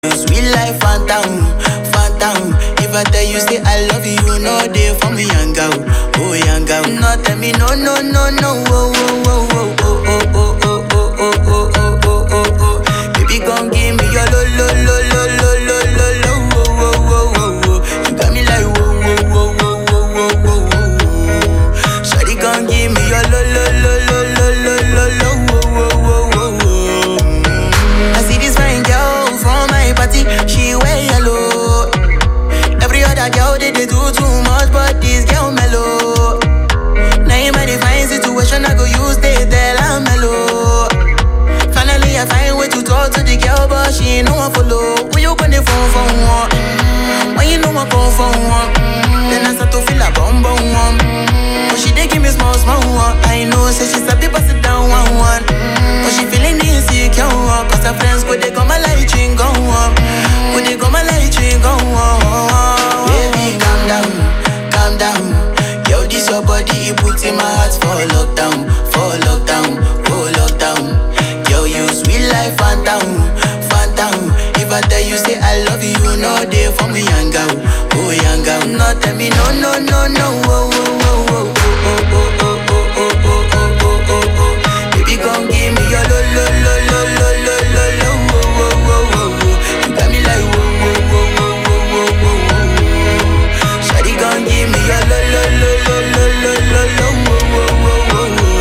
Sweet life, phantom, phantom. If I tell you say I love you, you know they for me, young girl, oh young girl. No tell me no, no, no, no, oh, oh, oh, oh, oh, oh, oh, oh, oh, oh, oh, oh, oh, oh. Baby, gon' give me your lo, lo, lo, lo, lo, lo, lo, lo, oh, oh, oh, oh, oh. You got me like whoa, whoa, whoa, whoa, whoa, whoa, whoa, whoa. Shawty gon' give me your lo, lo, lo, lo, lo, lo, lo, lo, oh, oh, oh, oh, oh. I see this fine girl from my party, she wear yellow. Every other girl they do too much, but this girl mellow. Now in my fine situation, I go use they tell I'm mellow. Finally I find way to talk to the girl, but she ain't no one follow. When you gonna phone for one? When you know I come for one? Then I start to feel a bum bum one. But she dey give me small small one. I know, say she's a bit sit down one one. But she feeling insecure, cause her friends go they come my light ring go on. Go they come my light ring go on. Baby, calm down, calm down. Yo, this your body, it puts in my heart for lockdown, oh lockdown. Yo, you sweet life, phantom, phantom. If I tell you say I love you, you know they for me, young girl, oh young girl. No tell me no, no, no, no, oh, oh, oh, oh, oh, oh, oh, oh, oh, oh, oh, oh, oh, oh. Baby, gon' give me your lo, lo, lo, lo, lo, lo, lo, lo, oh, oh, oh, oh, oh. You got me like whoa, whoa, whoa, whoa, whoa, whoa, whoa. Shawty gon' give me your lo, lo, lo, lo, lo, lo, lo, lo, oh, oh, oh,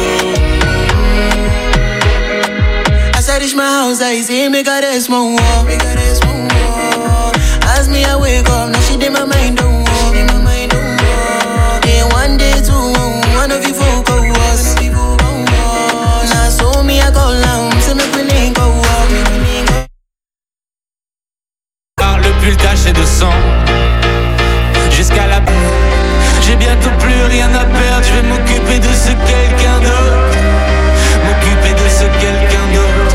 oh. As I reach my house, I see me got a small wall. As me I wake up, now she did my mind don't walk. Day one, day two, one of you folk go was. Now so me I go down, so me we link go walk. Le pull taché de sang jusqu'à la... J'ai bientôt plus rien à perdre. Je vais m'occuper de ce quelqu'un d'autre. M'occuper de ce quelqu'un d'autre.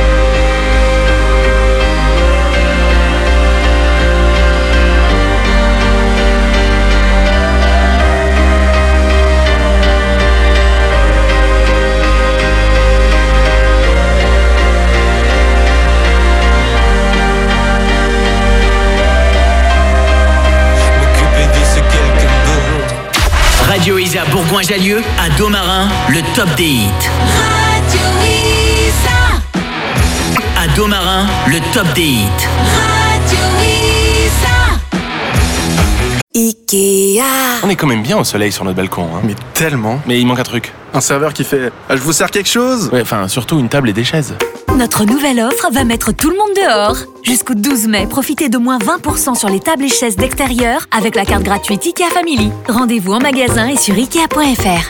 Radio Isa Bourgoin-Jallieu à Domarin, le top des hits. Radio Isa. À Domarin, le top des hits. Radio Isa. Ikea. On est quand même bien au soleil sur notre balcon, hein. Mais tellement. Mais il manque un truc. Un serveur qui fait « Je vous sers quelque chose ?» Ouais, enfin, surtout une table et des chaises. Notre nouvelle offre va mettre tout le monde dehors. Jusqu'au 12 mai, profitez de moins 20% sur les tables et chaises d'extérieur avec la carte gratuite Ikea Family. Rendez-vous en magasin et sur Ikea.fr.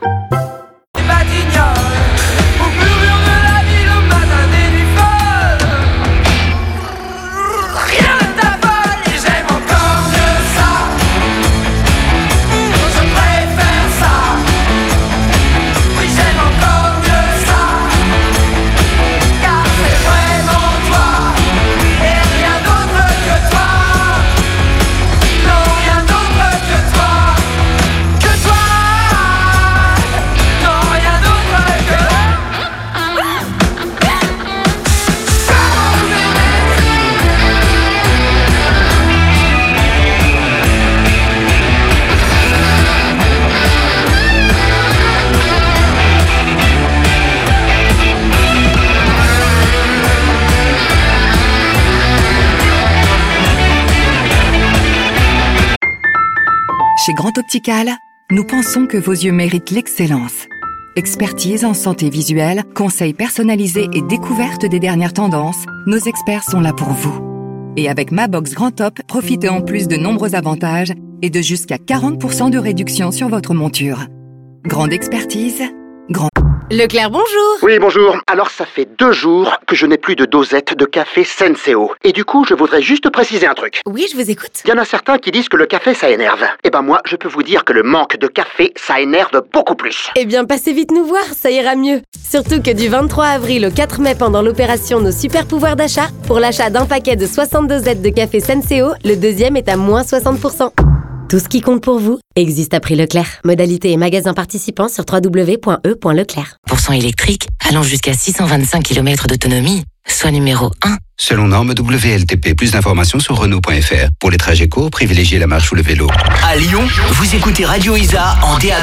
Chez Grand Optical, nous pensons que vos yeux méritent l'excellence. Expertise en santé visuelle, conseils personnalisés et découverte des dernières tendances, nos experts sont là pour vous. Et avec Ma Box Grand Op, profitez en plus de nombreux avantages et de jusqu'à 40% de réduction sur votre monture. Grande expertise, grand... Leclerc, bonjour. Oui, bonjour. Alors, ça fait 2 jours que je n'ai plus de dosette de café Senseo. Et du coup, je voudrais juste préciser un truc. Oui, je vous écoute. Il y en a certains qui disent que le café, ça énerve. Eh ben moi, je peux vous dire que le manque de café, ça énerve beaucoup plus. Eh bien, passez vite nous voir, ça ira mieux. Surtout que du 23 avril au 4 mai, pendant l'opération Nos Super Pouvoirs d'achat, pour l'achat d'un paquet de 60 dosettes de café Senseo, le deuxième est à moins 60%. Tout ce qui compte pour vous existe à prix Leclerc. Modalité et magasins participants sur www.e.leclerc. % électrique allant jusqu'à 625 km d'autonomie, soit numéro 1 selon norme WLTP. Plus d'informations sur Renault.fr. Pour les trajets courts, privilégiez la marche ou le vélo. À Lyon, vous écoutez Radio Isa en DAB+.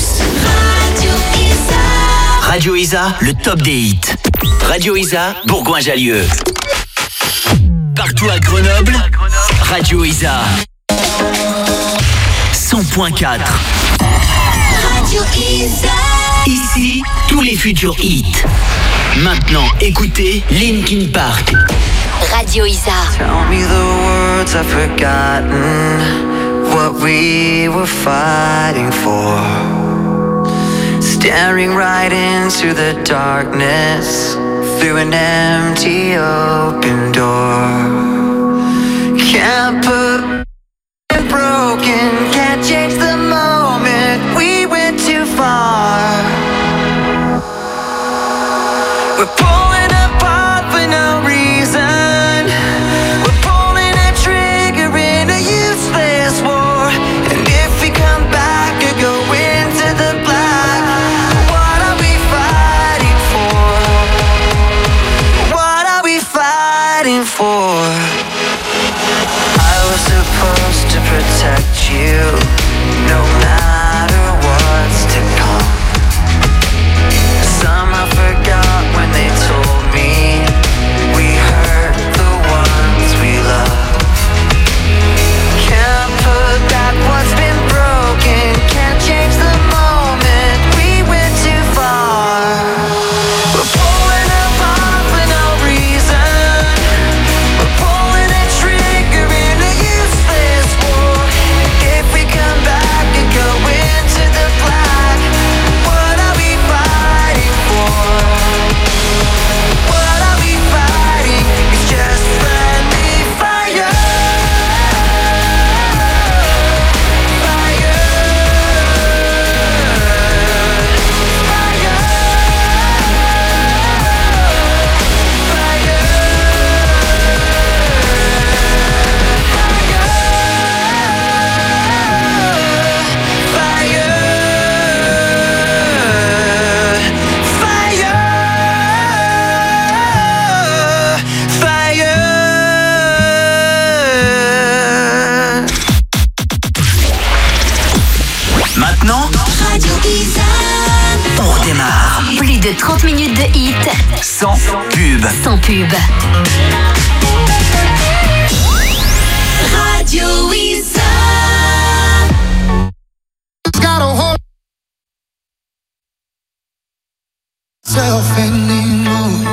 Radio Isa, le top des hits. Radio Isa, Bourgoin-Jallieu. Partout à Grenoble, Radio Isa. 100.4. Radio Isa. Ici, tous les futurs hits. Maintenant, écoutez Linkin Park. Radio Isa. Tell me the words I've forgotten, what we were fighting for. Staring right into the darkness, through an empty open door. Can't put broken, can't change the moment. We went too far. We're pulling apart for no reason. We're pulling a trigger in a useless war. And if we come back or go into the black, what are we fighting for? What are we fighting for? I was supposed to protect you, no matter what's to come. Somehow forgot when they told me we hurt the ones we love. Can't put back what's been broken, can't change the moment. We went too far. We're pulling apart for no reason. We're pulling a trigger in a useless war. If we come back and go into the black, what are we fighting for? What are we fighting? It's just friendly fire. Maintenant, Radio Isa. On redémarre. Plus de 30 minutes de hits. Sans pub. Sans pub. Radio Isa. Got a hold self anymore.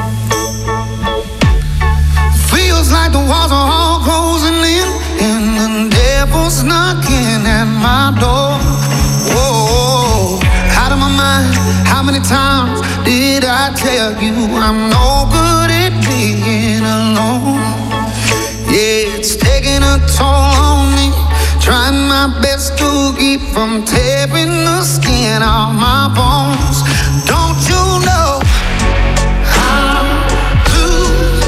Feels like the walls are all closing in, and the devil's knocking at my door. Whoa, out of my mind. How many times did I tell you I'm no good at being alone? Yeah, it's taking a toll on me. Trying my best to keep from tearing the skin off my bones. Don't you know I lose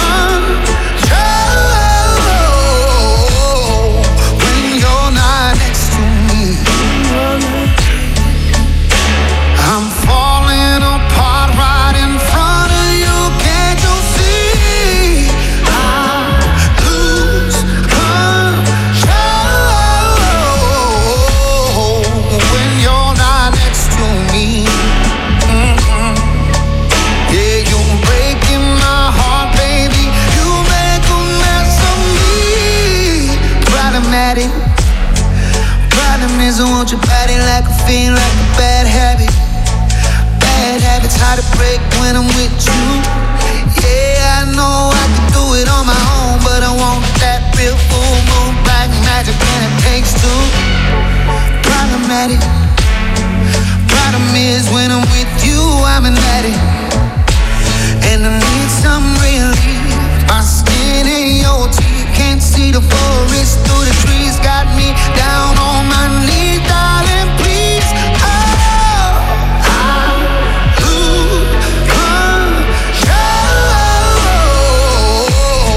control when you're not next to me? I'm falling apart right in front of you. Can't you see? I lose control when you're not next to me. Yeah, you're breaking my heart, baby. You make a mess of me. Problematic. Problem is I want your body like a fiend, like a bad habit. Bad habits hard to break when I'm with you. Yeah, I know I can do it on my own, but I want that real full moon black magic, and it takes two. Problematic. Problem is when I'm with you, I'm an addict, and I need some relief. My skin in your teeth, can't see the forest through the trees. Got me down on my knees, darling, please. Oh, I lose control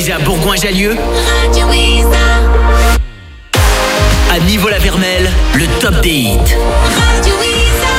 Isa Bourgoin-Jallieu. Radio Isa. À Niveau-la-Vernelle, le top des hits. Radio Isa.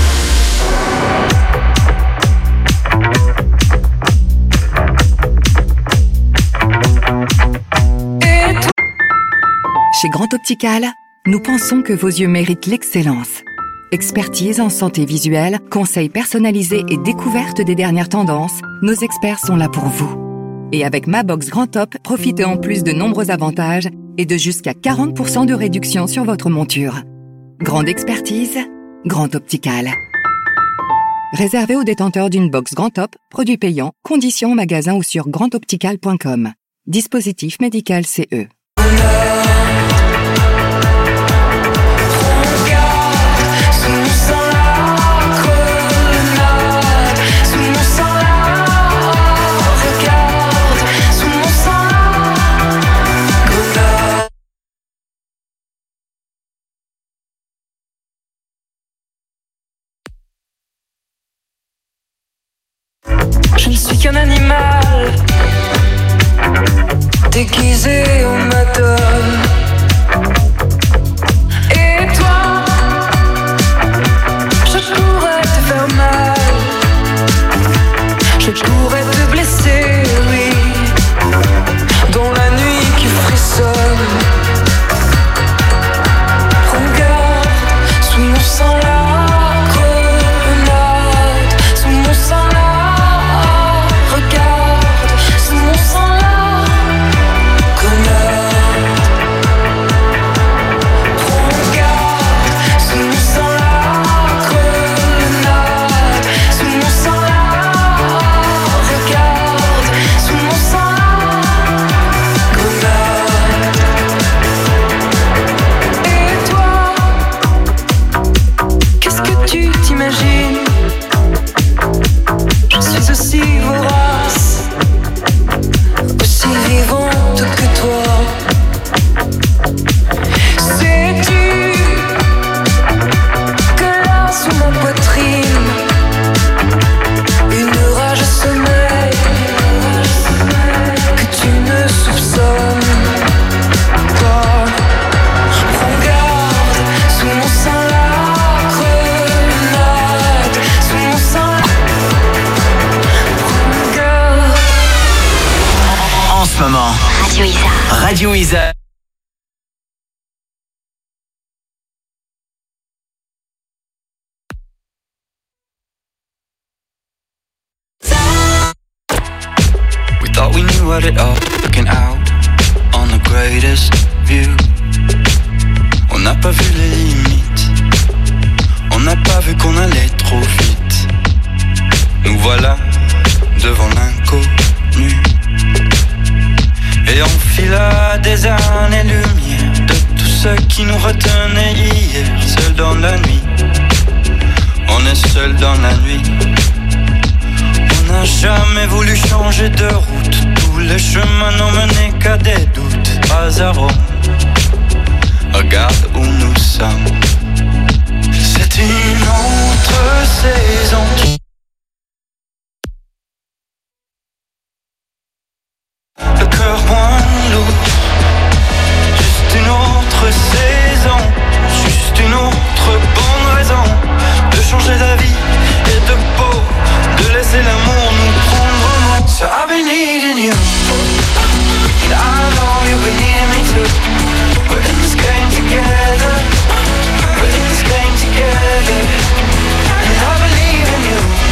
Chez Grand Optical, nous pensons que vos yeux méritent l'excellence. Expertise en santé visuelle, conseils personnalisés et découverte des dernières tendances, nos experts sont là pour vous. Et avec Ma Box Grand Top, profitez en plus de nombreux avantages et de jusqu'à 40% de réduction sur votre monture. Grande expertise, Grand Optical. Réservé aux détenteurs d'une box Grand Top, produit payant, conditions en magasin ou sur grandoptical.com. Dispositif médical CE. Je ne suis qu'un animal déguisé en madone. Et toi, je pourrais te faire mal, je pourrais te blesser, oui, dans la nuit qui frissonne. Regarde, sous mon sang la grenade, sous mon sang la. Je suis aussi vorace, aussi vivante que toi. Sais-tu que là sous ma poitrine, une rage sommeille que tu ne soupçonnes pas. Regarde sous mon sein la grenade, sous mon sein. En ce moment, Radio Isa. Radio Isa. We thought we knew what it all, looking out on the greatest view. On n'a pas vu les limites, on n'a pas vu qu'on allait trop vite. Nous voilà devant l'inconnu. Et on fila des années-lumière de tout ce qui nous retenait hier. Seul dans la nuit, on est seul dans la nuit. On n'a jamais voulu changer de route. Tous les chemins n'ont mené qu'à des doutes. Pas à Rome, regarde où nous sommes. C'est une autre saison. Le cœur moins lourd. Juste une autre saison. Juste une autre bonne raison de changer d'avis et de peau, de laisser l'amour nous prendre en main. So I've been needing you, and I know you've been needing me too. We're in this game together. We're in this game together. And I believe in you.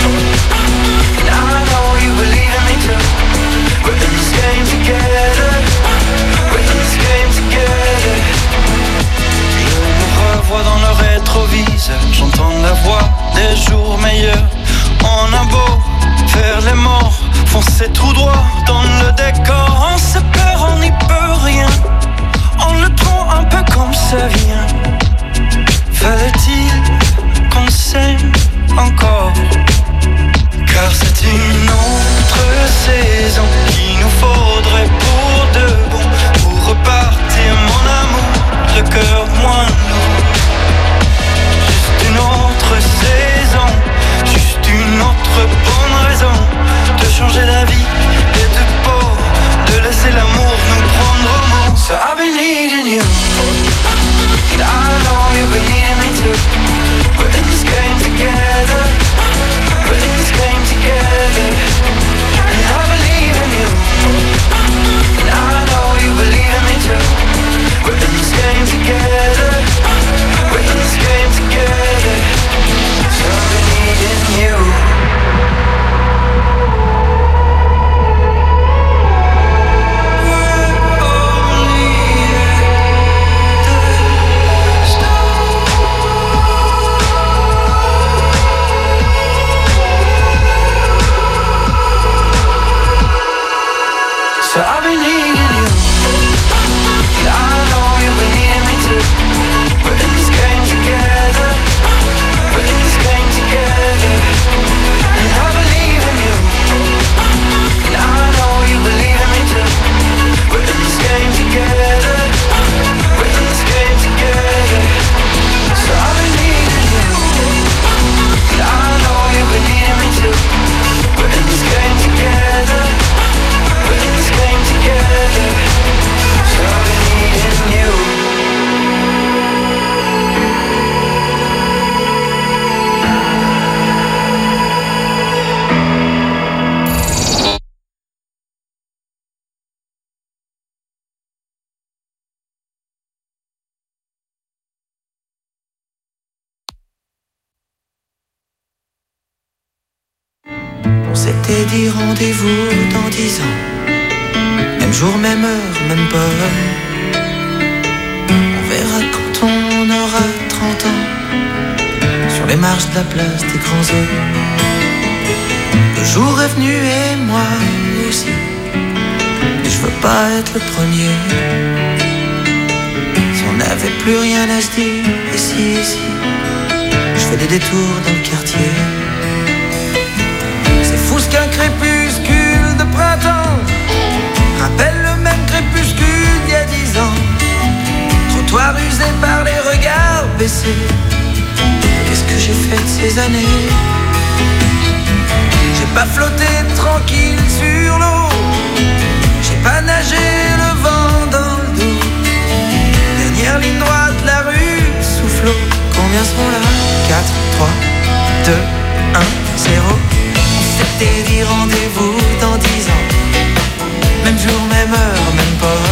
been needing you. I know you been needing me too. We're in this game together. We're in this game together. And I believe in you. And I know you believe in me too. We're in this game together. We're in this game together. So I've been needing you. And I know you've been needing me too. We're in this game together. We're in this game together. So I've been needing you. On s'était dit rendez-vous dans 10 ans. Même jour, même heure, même pas. On verra quand on aura 30 ans. Sur les marches de la place des grands hommes. Le jour est venu et moi aussi. Mais je veux pas être le premier. Si on n'avait plus rien à se dire. Et si je fais des détours dans le quartier. C'est fou ce qu'un crépuscule de printemps rappelle le même crépuscule d'il y a 10 ans. Trottoir usé par les regards baissés. Qu'est-ce que j'ai fait de ces années? J'ai pas flotté tranquille sur l'eau. J'ai pas nagé le vent dans le dos. Dernière ligne droite de la rue sous flot. Combien seront là? 4, 3, 2, 1, 0. C'était dit rendez-vous dans 10 ans. Même jour, même heure, même pas.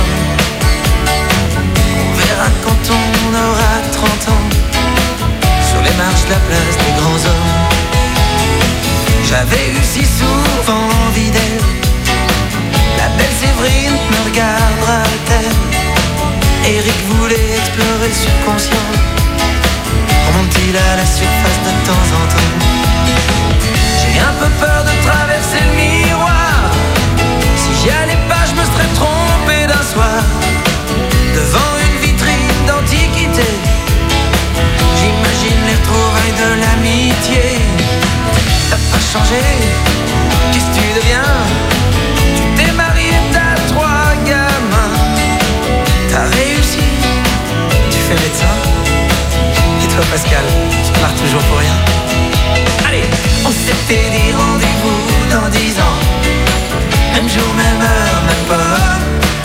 On verra quand on aura 30 ans. Sur les marches de la place des grands hommes. J'avais eu si souvent envie d'elle. La belle Séverine me regardera-t-elle? Eric voulait explorer le subconscient. Remonte-t-il à la surface de temps en temps? J'ai un peu peur de traverser le miroir. Si j'y allais pas, je me serais trompé d'un soir. Devant une vitrine d'antiquité, j'imagine les retrouvailles de l'amitié. T'as pas changé, qu'est-ce que tu deviens? Tu t'es marié, t'as 3 gamins. T'as réussi, tu fais médecin. Et toi Pascal, tu pars toujours pour rien. Allez, on s'était dit rendez-vous dans 10 ans. Même jour, même heure, même pas.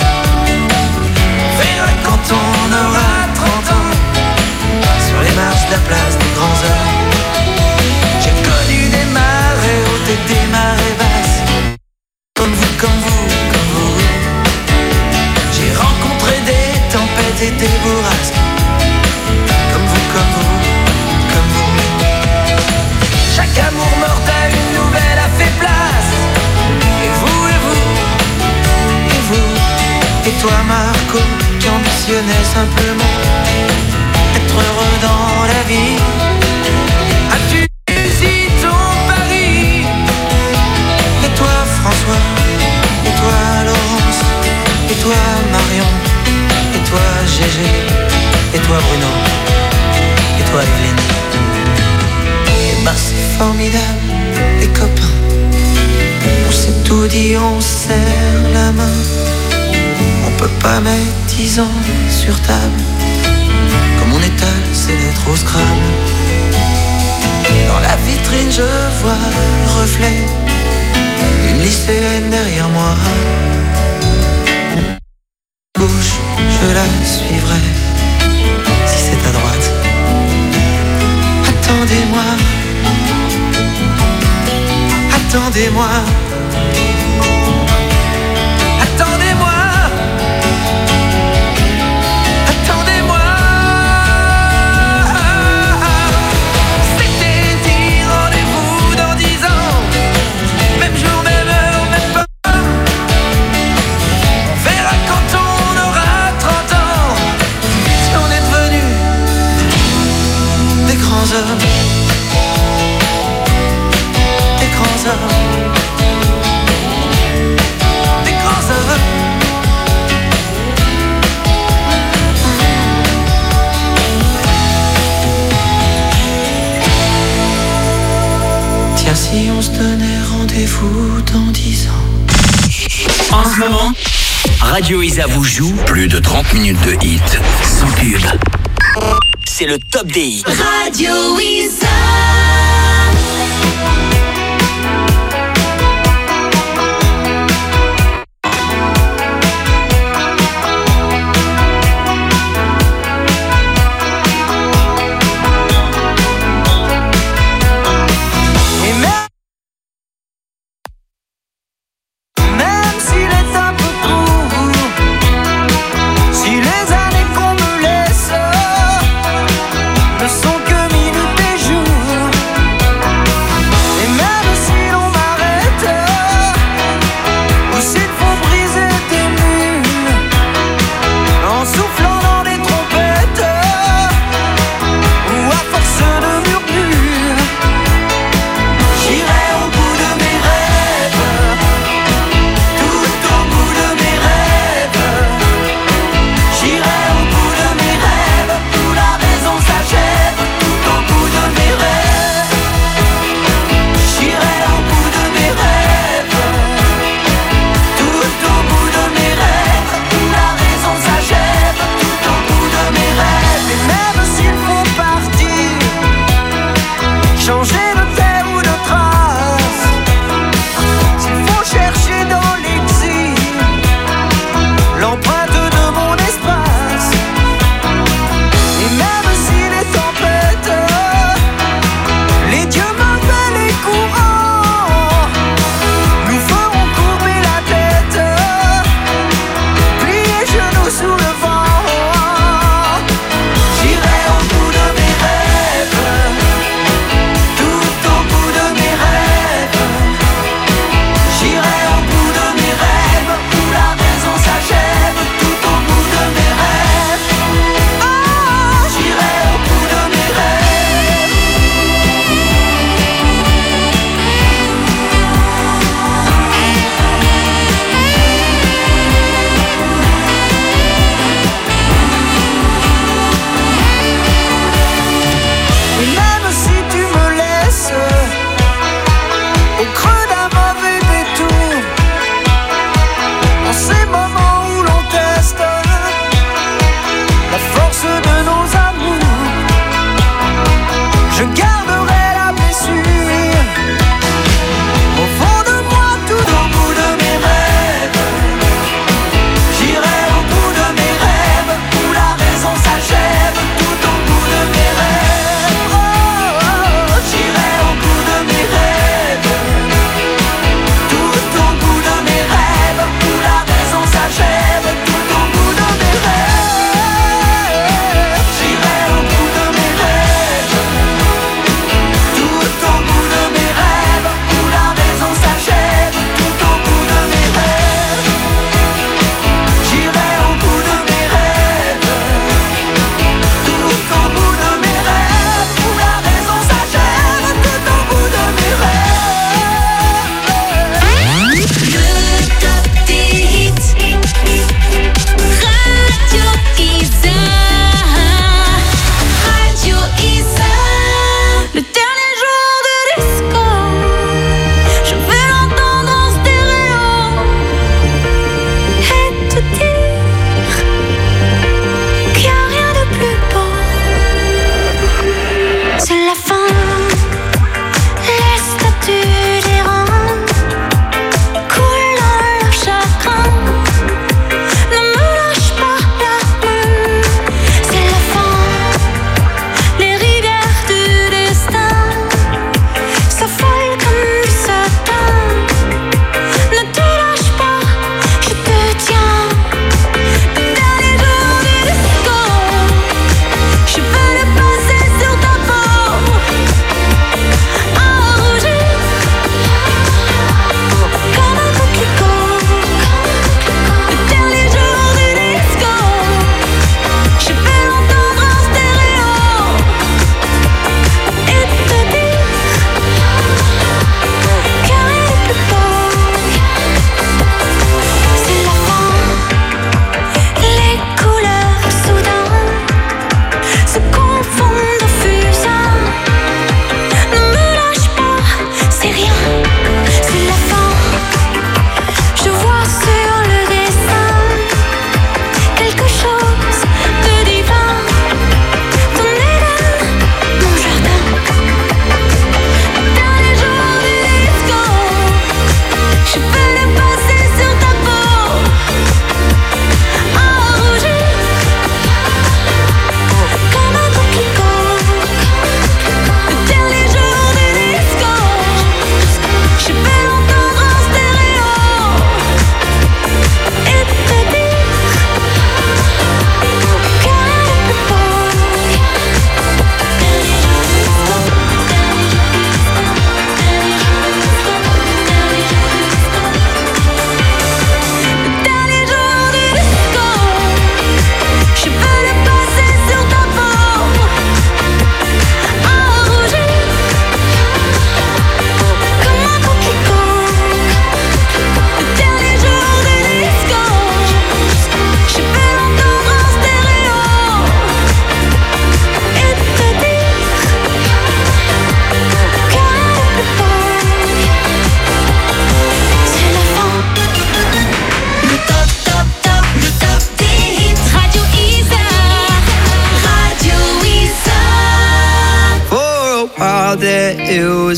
On verra quand on aura 30 ans. Sur les marches de la place des grands hommes. J'ai connu des marées hautes et des marées basses. Comme vous, comme vous, comme vous. J'ai rencontré des tempêtes et des bourrasques. Comme vous, comme vous, comme vous. Chaque amour mortel, une nouvelle a fait place. Et vous, et vous, et vous. Et toi Marco, qui ambitionnais simplement être heureux dans la vie. As-tu réussi ton pari? Et toi François, et toi Laurence, et toi Marion, et toi Gégé, et toi Bruno, et toi Evelyne. Et ben c'est formidable, les copains. On s'est tout dit, on serre la main. On peut pas mettre 10 ans sur table. Comme on étale, c'est d'être au Scrabble. Dans la vitrine, je vois le reflet d'une lycéenne derrière moi. Gauche, je la suivrai. Si c'est à droite, attendez-moi. Attendez-moi. Attendez-moi. Attendez-moi. C'était dit rendez-vous dans 10 ans. Même jour, même heure, même pas. On verra quand on aura 30 ans. Si on est devenus des grands hommes. Des grands hommes. dans 10 ans. En ce moment, Radio Isa vous joue plus de 30 minutes de hits sans pub. C'est le top des hits. Radio Isa. Ne sont que minutes et jours.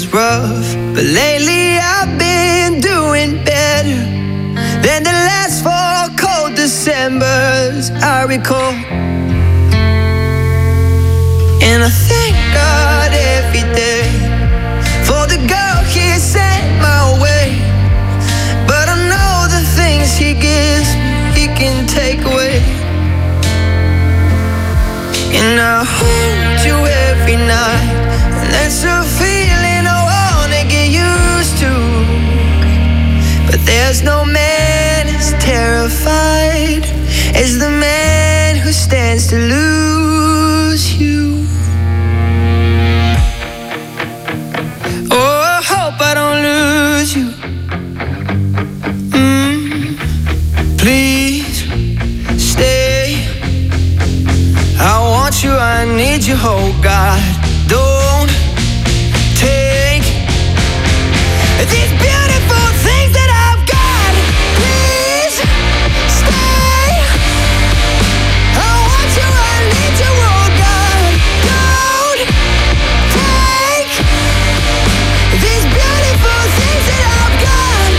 rough, but lately I've been doing better than the last 4 cold Decembers I recall. And I thank God every day for the girl He sent my way. But I know the things He gives me, He can take away. And I hold you every night, and that's a feeling I wanna get used to. But there's no man as terrified as the man who stands to lose you. Oh, I hope I don't lose you. Please stay. I want you, I need you, oh God. Don't take these beautiful things that I've got. Please stay. I want you, I need you, oh God. Don't take these beautiful things that I've got.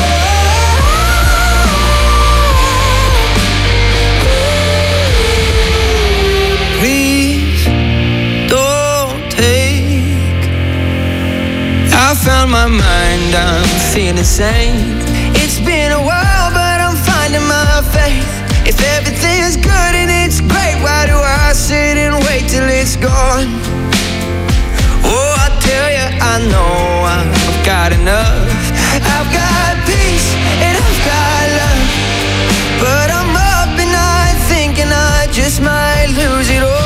Please don't take. I found my mind, I'm feeling sane. It's been a while, but I'm finding my faith. If everything's good and it's great, why do I sit and wait till it's gone? Oh, I tell you, I know I've got enough. I've got peace and I've got love, but I'm up at night thinking I just might lose it all.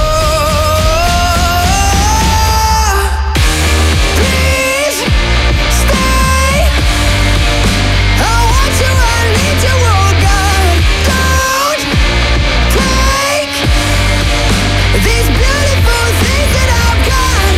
Please stay. I want you, I need you, oh God. Don't take these beautiful things that I've got.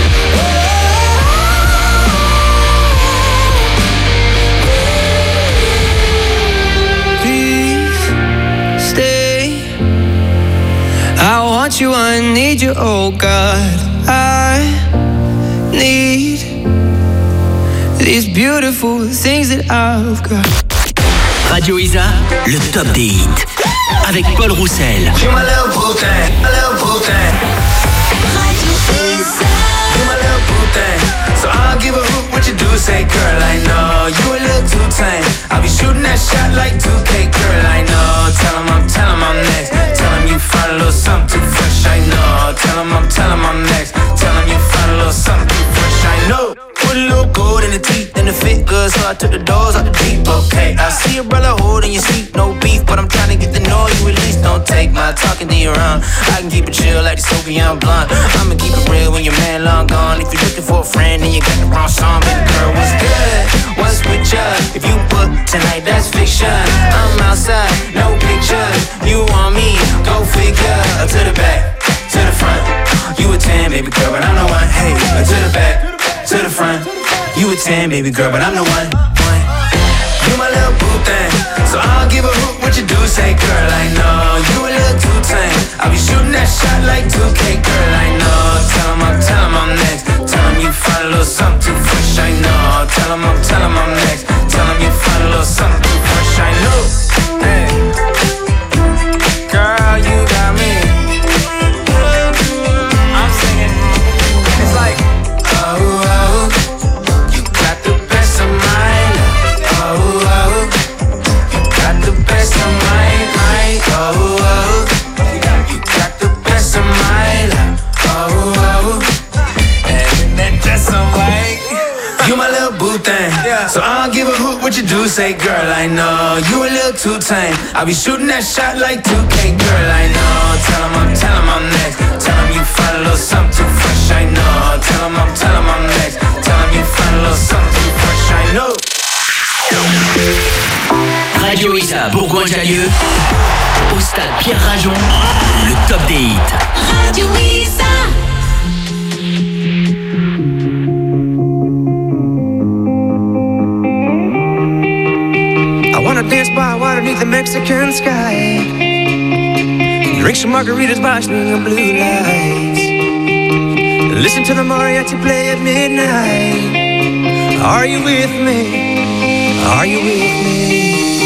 Please stay. I want you, I need you, oh God. I need these beautiful things that I've got. Radio Isa, le top des hits. Avec Paul Roussel. You're my little boo thing, a little boo thing. You're my little boo thing. So I'll give a hoot what you do, say girl, I know you a little too tame. I'll be shooting that shot like 2K, girl, I know. Tell him I'm next. Tell him you find a little something too fresh, I know. Tell him I'm next. Tell him you find a little something too fresh, I know. Put a little gold in the teeth and it fit good, so I took the doors out the deep, okay. I see your brother holding your seat, no beef, but I'm trying to get to know you at least. Don't take my talking to you around. I can keep it chill like the Soviet blunt. I'ma keep it real when your man long gone. If you're looking for a friend and you got the wrong song, baby girl, what's good? What's with ya? If you book tonight, that's fiction. I'm outside, no pictures. You want me? Go figure. To the back, to the front. You a 10, baby girl, but I'm the one. Hey, to the back, to the front. You a 10, baby girl, but I'm the one. You my little boo thing, so I'll give a hoot what you do, say girl, I know. You a little too tame. I'll be shooting that shot like 2K, girl, I know. Tell him I'm next. Tell him you find a little something too fresh, I know. Tell him I'm next. Tell him you find a little something too fresh, I know. Hey, girl, you got me. I'm singing. It's like, oh, oh, you got the best of mine. Oh, oh, you got the best of mine. Oh, oh, you got the best of mine. Oh, oh, and that dress on white. You my little boo thing, so I don't give a hoot what you do, say girl, I know. You a little too tame. I'll be shooting that shot like 2K, girl, I know. Tell him I'm next. Tell him you find a little something too fresh, I know. Tell him I'm next. Tell him you find a little something too fresh, I know. Radio Isa Bourgoin-Jallieu, au stade Pierre Rajon, le top des hits. Radio Isa. I wanna dance by water beneath the Mexican sky. Drink some margaritas by swinging blue lights. Listen to the mariachi play at midnight. Are you with me? Are you with me?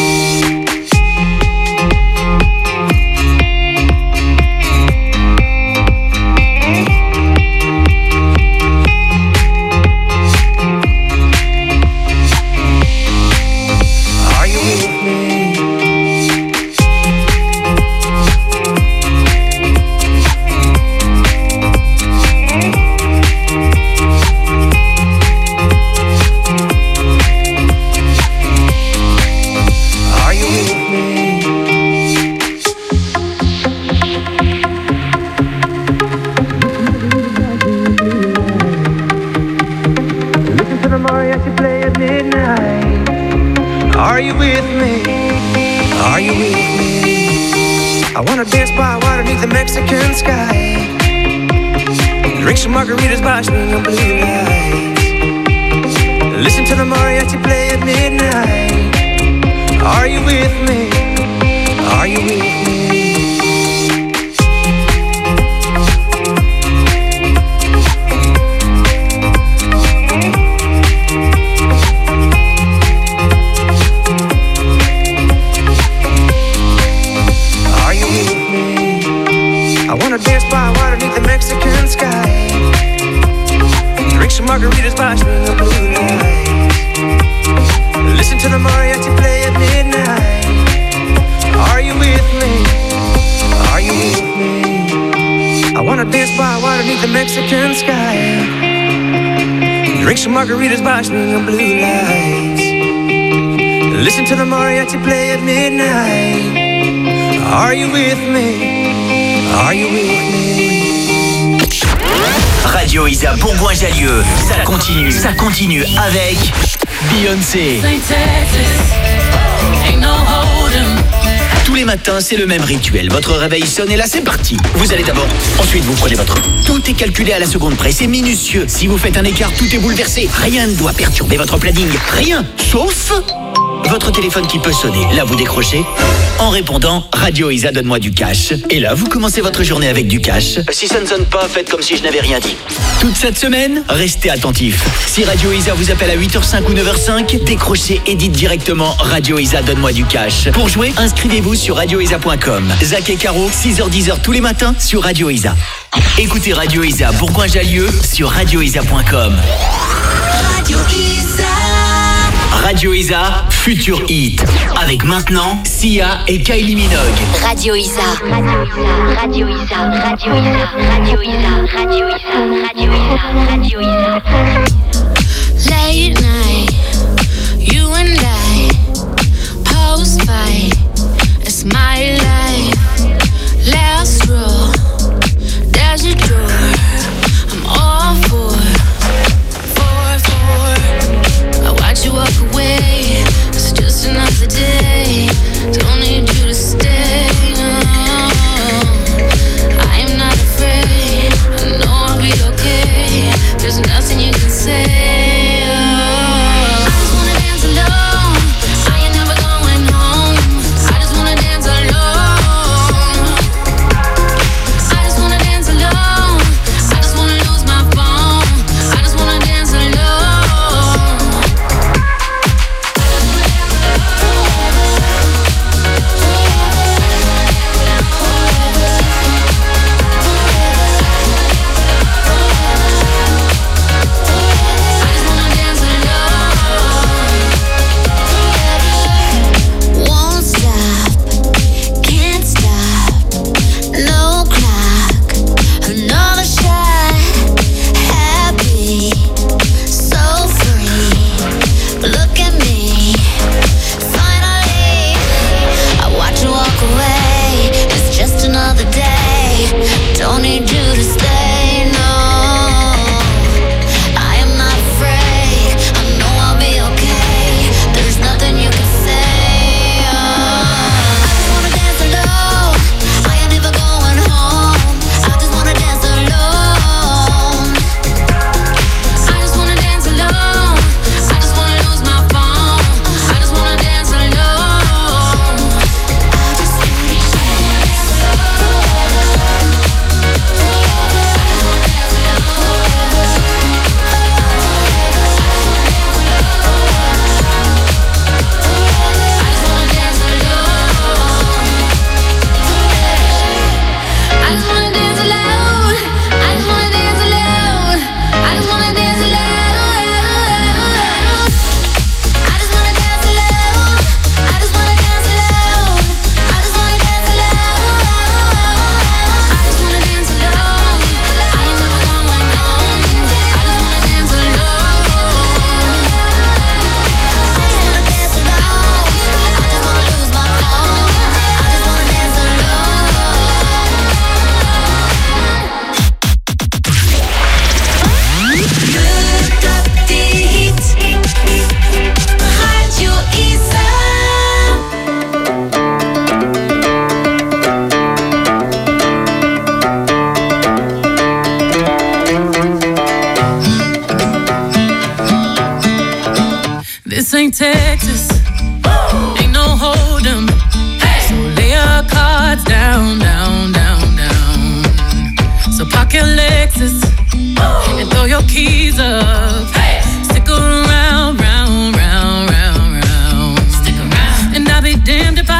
Mexican sky. Drink some margaritas by swinging blue lights. Listen to the mariachi play at midnight. Are you with me? Are you with me? Dance by water beneath the Mexican sky. Drink some margaritas by swinging blue lights. Listen to the mariachi play at midnight. Are you with me? Are you with me? I wanna dance by water beneath the Mexican sky. Drink some margaritas by swinging blue lights. Listen to the mariachi play at midnight. Are you with me? Are you with me? Radio Isa Bourgoin-Jallieu, ça continue avec Beyoncé. Tous les matins, c'est le même rituel. Votre réveil sonne et là, c'est parti. Vous allez d'abord, ensuite vous prenez votre... Tout est calculé à la seconde près, c'est minutieux. Si vous faites un écart, tout est bouleversé. Rien ne doit perturber votre planning. Rien, sauf... votre téléphone qui peut sonner. Là, vous décrochez. En répondant, Radio Isa, donne-moi du cash. Et là, vous commencez votre journée avec du cash. Si ça ne sonne pas, faites comme si je n'avais rien dit. Toute cette semaine, restez attentifs. Si Radio Isa vous appelle à 8h05 ou 9h05, décrochez et dites directement Radio Isa, donne-moi du cash. Pour jouer, inscrivez-vous sur radioisa.com. Zach et Caro, 6h-10h tous les matins sur Radio Isa. Écoutez Radio Isa Bourgoin-Jallieu sur radioisa.com. Radio Isa. Radio Isa, Futur Hit. Avec maintenant, Sia et Kylie Minogue. Radio Isa. Radio Isa. Radio Isa. Radio Isa. Radio Isa. Radio Isa. Radio Isa. Radio Isa. Late night, you and I, post fight, it's my life. Last row, there's a door, I'm all for. You walk away, it's just another day. Don't need you to stay. I am not afraid. I know I'll be okay. There's nothing you can say. I just wanna dance alone. I ain't never going home. I just wanna dance alone.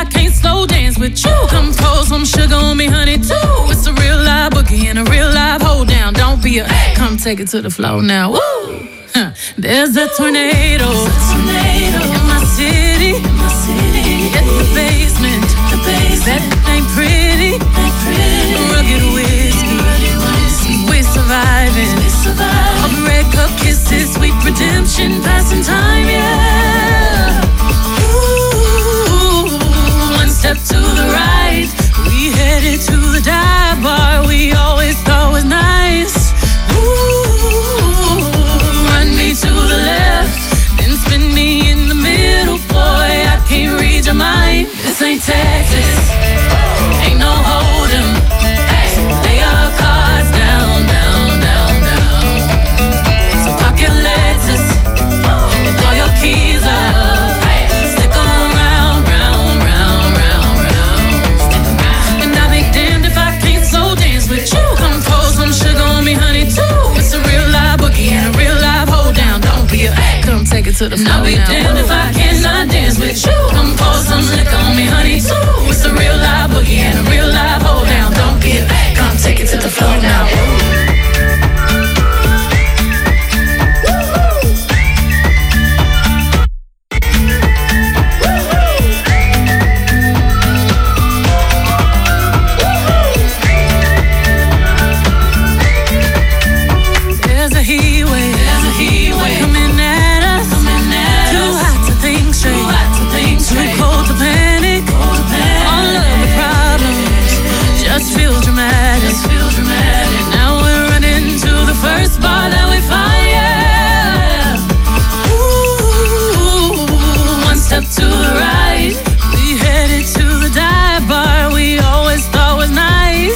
I can't slow dance with you. Come pour some sugar on me, honey, too. It's a real live boogie and a real live hold down. Don't be a come take it to the floor now. Woo! There's a tornado in my city. At the basement. That ain't pretty. Rugged whiskey. We're surviving. All the red cup kisses, sweet redemption, passing time, yeah. Ooh, one step to the right, we headed to the dive bar we always thought was nice. Ooh, run me to the left, then spin me in the middle, boy, I can't read your mind. This ain't Texas, ain't no hold'em. Lay your cards down, down, down, down. So park your Lexus, throw your keys up, stick 'em round, round, round, round, round. And I'll be damned if I can't slow dance with you. Come pour some sugar on me, honey, too. It's a real live boogie and a real live hold down. Don't be a come take it to the floor. I'll be damned if I cannot dance with you. Come pour some liquor on me, honey, too. It's a real live boogie and a real live hold down. Don't be a come take it to the floor now. There's a heat wave coming at us. Too hot to think straight, too cold to panic. All of the problems just feel dramatic. Now we're running to the first bar that we find, yeah. Ooh, one step to the right, we headed to the dive bar we always thought was nice.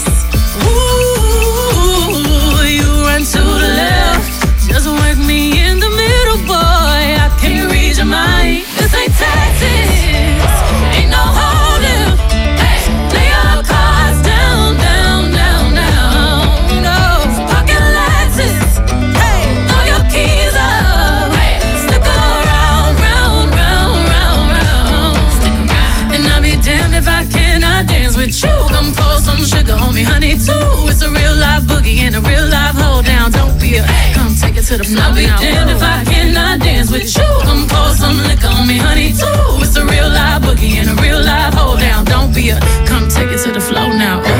Ooh, you run to the left, just work me in the middle, boy, I can't read your mind. This ain't Texas, ain't no hold'em. Lay your cards down, down, down, down. No, pocket Lexus, throw your keys up, stick around, round, round, round, round. And I'll be damned if I cannot dance with you. Come pour some sugar on me, honey, too. It's a real live boogie and a real live hold down. Don't be a come take it to the floor. I'll be damned if I cannot dance with you. Come pour some liquor on me, honey, too. It's a real live boogie and a real live hold down. Don't be a come take it to the floor now. Ooh.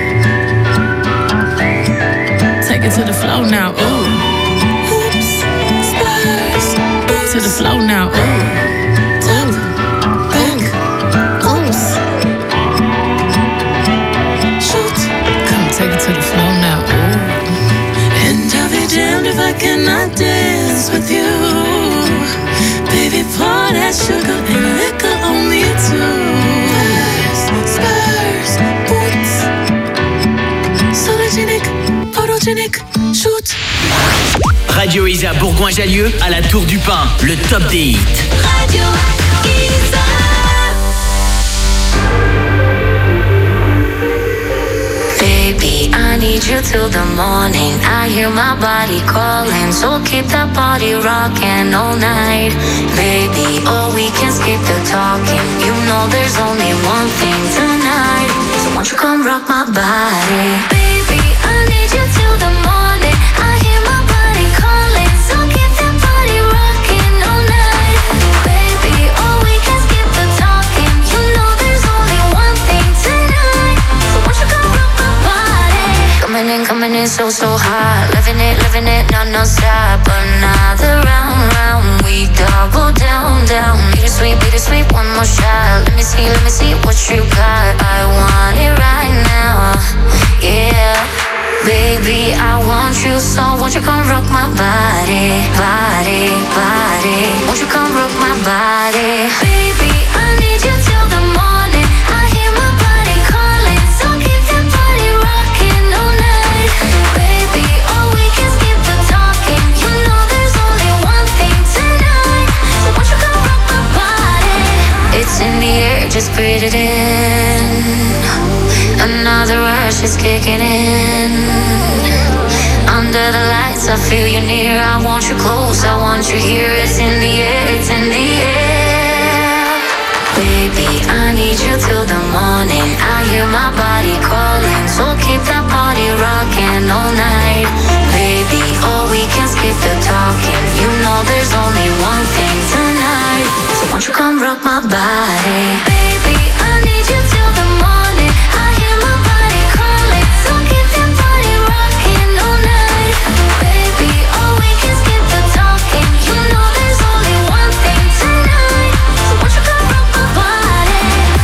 Take it to the floor now. Ooh. Oops, spurs, to the floor now. Ooh. Top, back, oops. Shoot, come take it to the floor now. Ooh. And I'll be damned if I cannot dance with you. Baby, pour that sugar and liquor on me too. Spurs, boots, sologenic, photogenic, shoot. Radio Isa Bourgoin-Jallieu à la Tour du Pin, le top des hits. Radio Isa. Baby, I need you till the morning. I hear my body calling, so keep that body rocking all night. Baby, oh, we can skip the talking. You know there's only one thing tonight. So won't you come rock my body? Baby, I need you till the morning. I hear my body calling, so keep that body rocking all night. Baby, oh, we can skip the talking. You know there's only one thing tonight. So won't you come rock my body? Coming in so hot. Living it, non-stop. Another round, we double down. Bittersweet, one more shot. Let me see what you got. I want it right now, yeah. Baby, I want you, so won't you come rock my body? Won't you come rock my body? Baby, I need you till the morning. I hear my body calling, so keep that body rocking all night. Baby, oh, we can skip the talking. You know there's only one thing tonight. So won't you come rock my body? It's in the air, just breathe it in. Another rush is kicking in. Under the lights, I feel you near. I want you close, I want you here. It's in the air, it's in the air. Baby, I need you till the morning. I hear my body calling, so keep that body rocking all night. Baby, oh, we can skip the talking. You know there's only one thing tonight. So won't you come rock my body? Baby, I need you till the morning. I hear my body calling, so keep that body rocking all night. Baby, oh, we can skip the talking. You know there's only one thing tonight. So won't you come rock my body?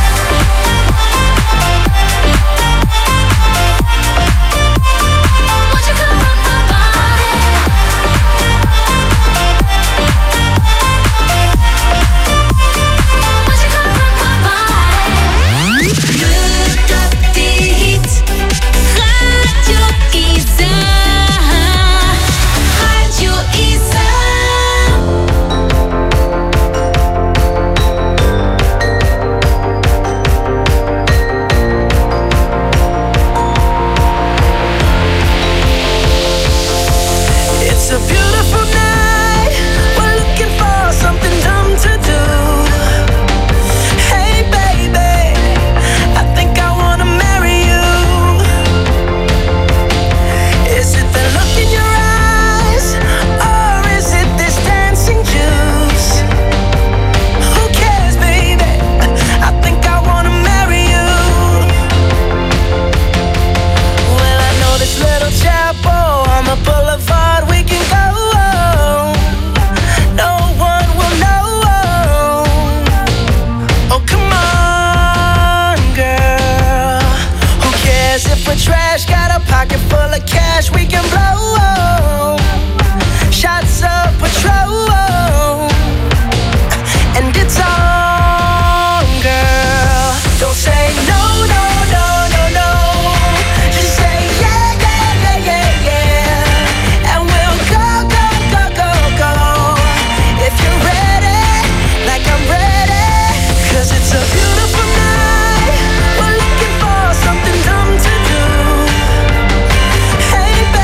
Won't you come rock my body? Won't you come rock my body? Le top des hits, Radio Isa, Radio Isa. It's a beautiful night. We're looking for something dumb to do. Hey baby, I think I wanna marry you. Is it the look in your eyes, or is it this dancing juice? Who cares, baby? I think I wanna marry you. Well, I know this little chapel on the boulevard we can go. No one will know. Oh, come on, girl. Who cares if we're trash? Got a pocket full of cash we can blow. Shots of Patrol, and it's on, girl. Don't say no, no, no, no, no. Just say yeah, yeah, yeah, yeah, yeah. And we'll go, go, go, go, go. If you're ready, like I'm ready. 'Cause it's a beautiful night. We're looking for something dumb to do. Hey, baby.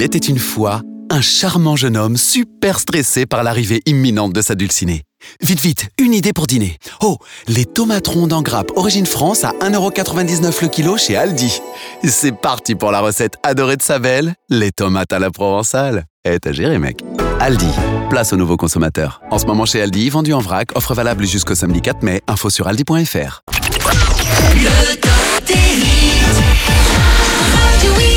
Il était une fois un charmant jeune homme super stressé par l'arrivée imminente de sa dulcinée. Vite, vite, une idée pour dîner. Oh, les tomates rondes en grappe origine France à 1,99€ le kilo chez Aldi. C'est parti pour la recette adorée de sa belle, les tomates à la provençale. T'as géré, mec. Aldi, place aux nouveaux consommateurs. En ce moment chez Aldi, vendu en vrac, offre valable jusqu'au samedi 4 mai, info sur aldi.fr. Le top des hits. Radio Isa.